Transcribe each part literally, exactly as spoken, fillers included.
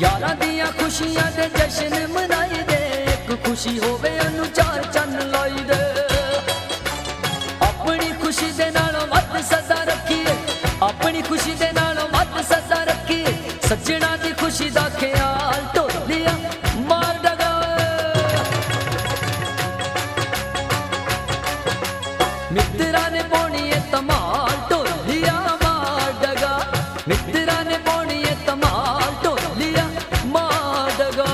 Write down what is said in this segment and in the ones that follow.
यारां दियां खुशियां दे जश्न मनाई दे, एक खुशी होवे ओनू चार चन्न लाई दे। अपनी खुशी दे नालों वध सदा रखिए, अपनी खुशी दे नालों वध सदा रखिए, सज्जणा दी खुशी दा ख्याल ढोलिया मार डगा। मित्तरां ने पाउणी ए धमाल ढोलिया मार डगा, मित्तरां ने पाउणी ए धमाल ढोलिया मार डगा।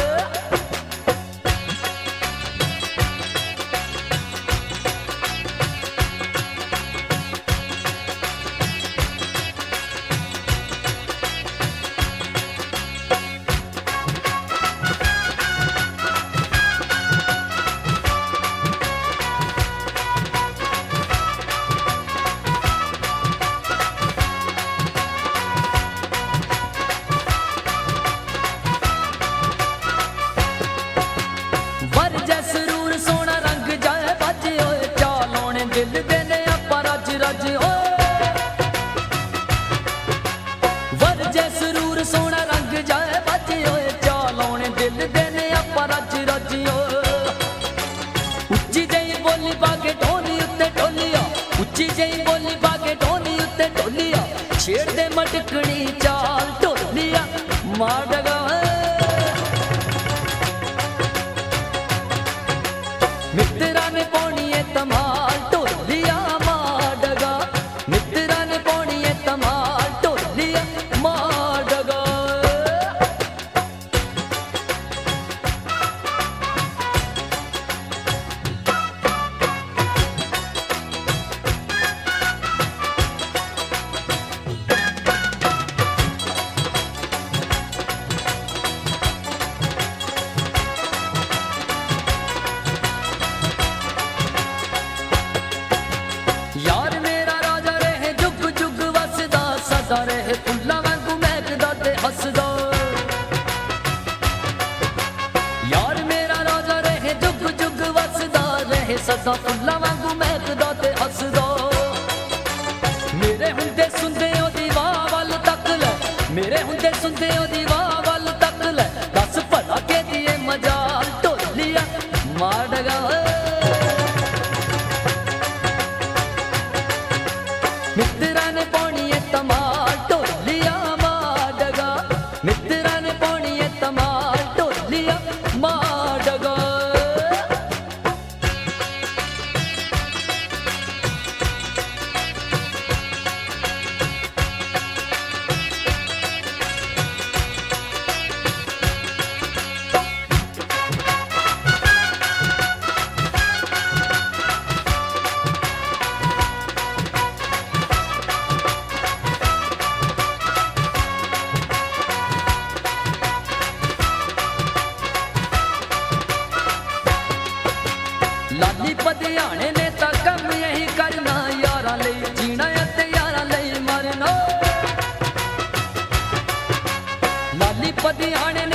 सरूर सोना रंग जाए बज होए, चाल होने दिल देने आपां रज रज होए। वरजे सरूर सोना रंग जाए बज होए, चाल होने दिल देने आपां रज रज होए। उच्ची जही बोली पाके ढोली उत्ते ढोलिया, उच्ची जही बोली पाके ढोली उत्ते ढोलिया, छेड़ दे मटकनी चाल ढोलिया मार डगा। मित्तरां ने पाउणी ए धमाल ढोलिया मार डगा, मित्तरां ने पाउणी ए धमाल ढोलिया मार डगा। यार मेरा राजा रहे जुग जुग वसदा, सदा रहे फुल्लां वांगू महकदा ते हसदा। यार मेरा राजा रहे जुग जुग वसदा, रहे सदा फुल्लां वांगू महकदा ते हसदा। मेरे हुंदे सुनदे ओदी वाह वल तक ले, मेरे हुंदे सुनदे ओदी वाह वल तक ले, दस भला के दिए मजाल ढोलिया मार डगा। मित्तरां ने पाउणी ए धमाल ढोलिया मार डगा, मित्तरां ने पाउणी ए धमाल ढोलिया मार डगा। लाली पधियाणे ने तां कम यही करना, यारां लई जीना ते यारां लई मरना। लाली पधियाणे